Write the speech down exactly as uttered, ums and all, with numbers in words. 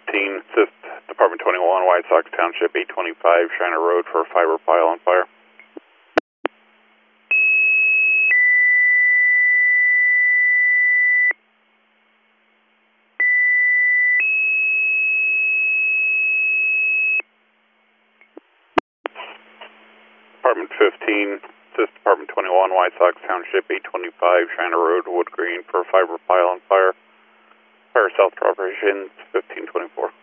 fifteen, Assist Department twenty-one, White Sox Township, eight twenty-five, Shiner Road for a fiber pile on fire. Department fifteen, Assist Department twenty-one, White Sox Township, eight twenty-five, Shiner Road, Wood Green for a fiber pile on fire. Fire South for operations fifteen twenty-four.